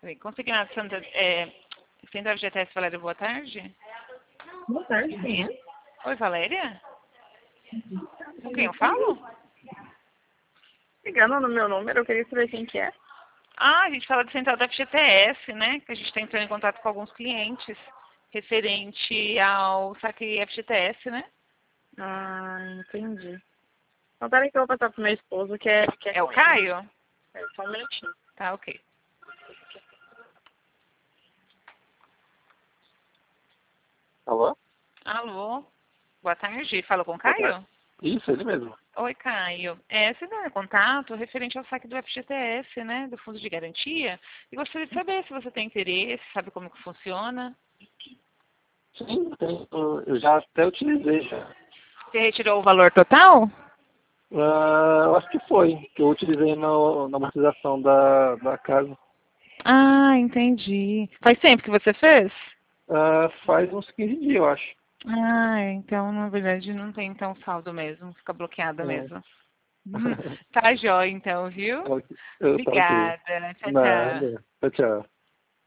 Peraí, Consignado Santa... Centro FGTS Valéria, boa tarde. Boa tarde, quem é? Oi, Valéria? Com quem eu falo? Ligando no meu número, eu queria saber quem que é. Ah, a gente fala do Central da FGTS, né? Que a gente está entrando em contato com alguns clientes referente ao saque FGTS, né? Ah, entendi. Então, peraí que eu vou passar pro meu esposo, que é É o com ele. Caio? É, só um minutinho. Tá, ok. Alô? Alô? Boa tarde. Fala com o Boa tarde. Caio? Isso, ele mesmo. Oi, Caio. Você deu contato referente ao saque do FGTS, né? Do Fundo de Garantia. E gostaria de saber se você tem interesse, sabe como que funciona. Sim, eu já até utilizei já. Você retirou o valor total? Eu acho que foi, que eu utilizei na amortização da casa. Ah, entendi. Faz tempo que você fez? Faz uns 15 dias, eu acho. Ah, então na verdade não tem então saldo mesmo, fica bloqueada É. mesmo. Tá jóia então, viu? Tá ok. Obrigada. Tchau, tchau. Nada. Tchau, tchau.